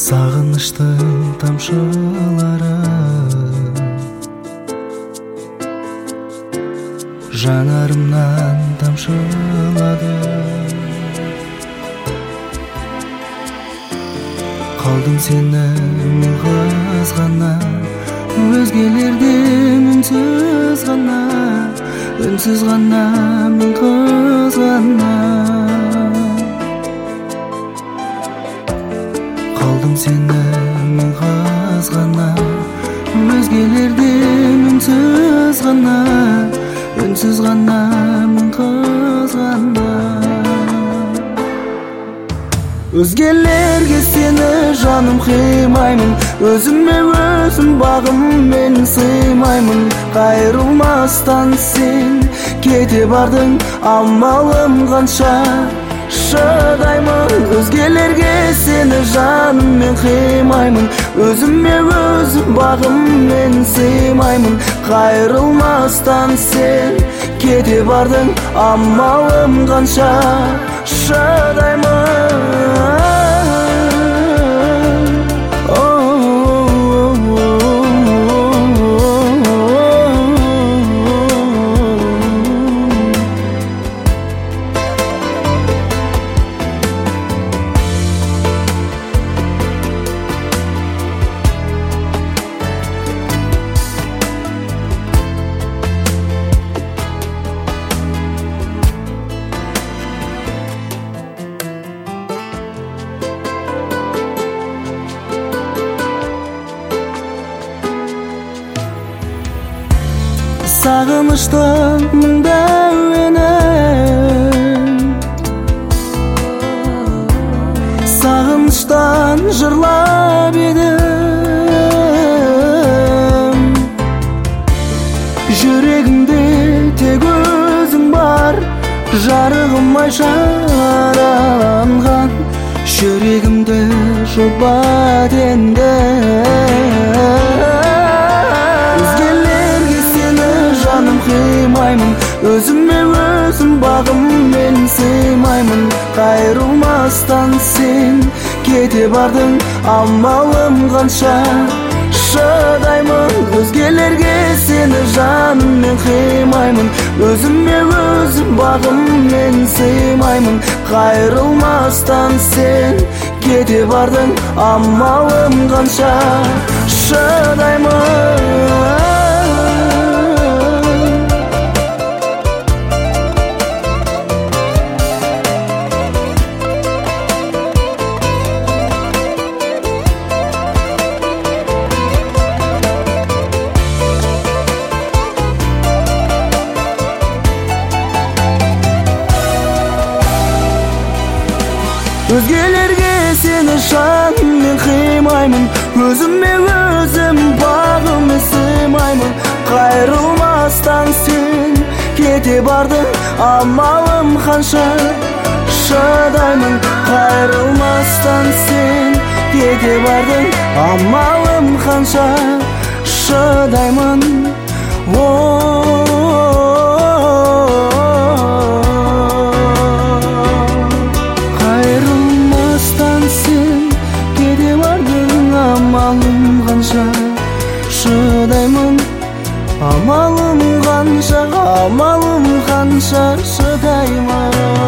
Сагыныштын тамшылары жанарымнан тамшылады. Калдым сени мен кызганып, өзгелерден үнсүз гана мен кызганып. Калдым сени мен кызганып, өзгелерден үнсүз гана мен кызганып. Өзгелерге сені жаным кыймаймын, өзүмө өзүм багым мен сыймаймын. Кайрылмастан сен кете бардың, амалым канча шыдаймын. Өзгелерге сені жаным мен кыймаймын, өзүмө өзүм багым мен сыймаймын. Кайрылмастан сен кете бардың, амалым канча шыдаймын. Сагыныштын мыңдауыны, сагыныштан жырлап едим. Жүрегимде тек өзүң бар, жарыгымай жараланган. Жүрегимде жоқ баденде. Жаным кыймаймын, өзүмө өзүм багым мен сыймаймын. Кайрылмастан сен кете бардың, амалым канча шыдаймын. Өзгелерге сени жаным мен кыймаймын, өзүмө өзүм багым мен сыймаймын. Кайрылмастан сен кете бардың, амалым канча шыдаймын. Өзгелерге сені жаным мен кыймаймын, өзүмө өзүм багым мен сыймаймын. Кайрылмастан сен кете бардың, амалым канча шыдаймын. Кайрылмастан сен кете бардың, амалым канча шыдаймын. Амалым канча шыдаймын, амалым канча шыдаймын.